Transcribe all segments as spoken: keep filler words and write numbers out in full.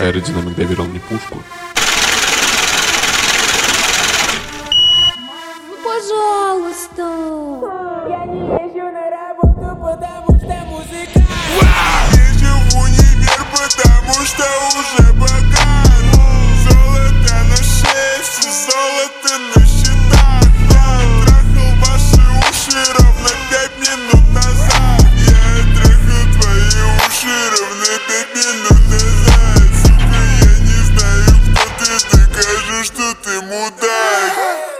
аэродинамик доверил мне пушку. Ну, пожалуйста. Я не езжу на работу, потому что музыка. Езжу в универ, потому что уже богат. Золото на шее, все золото на счетах. Я трахал ваши уши ровно пять минут назад. Я трахал твои уши ровно пять минут назад. Сука, я не знаю, кто ты, ты кажешь, что ты мудак.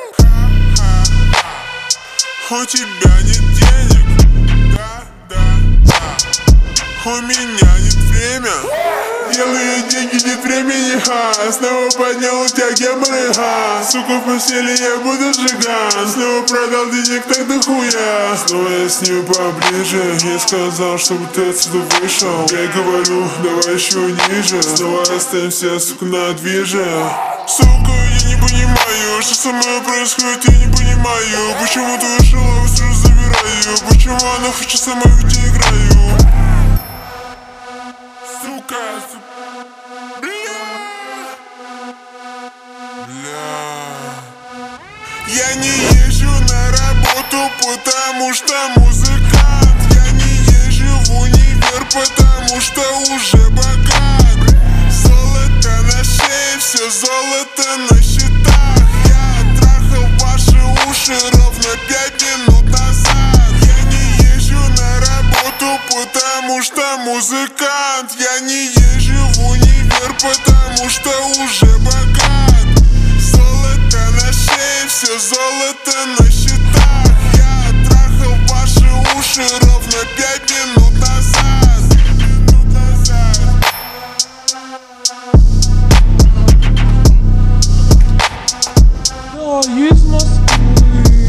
У тебя нет денег, да, да, да. У меня нет время. Делаю деньги, нет времени, ха. Снова поднял у тебя геморрой, ха. Сука, в постели я буду сжиган. Снова продал денег так дохуя. Снова я с ним поближе. Я сказал, чтобы ты отсюда вышел. Я говорю, давай еще ниже. Снова остаемся, сука, на движе. Сука, я не понимаю, что со мной происходит, я не понимаю. Почему ты ушел, а сразу забираю. Почему она хочет со мной, ведь я играю. Сука, сука. Бля. Бля. Я не езжу на работу, потому что музыкант. Я не езжу в универ, потому что уже богат. Золото на шее, все золото на счетах. Я трахал ваши уши ровно пять минут назад. Я не езжу на работу, потому что музыкант. Я не езжу в универ, потому что уже богат. Золото на шее, все золото на счетах. Я трахал ваши уши ровно пять минут назад. Минут назад. Да, из Москвы.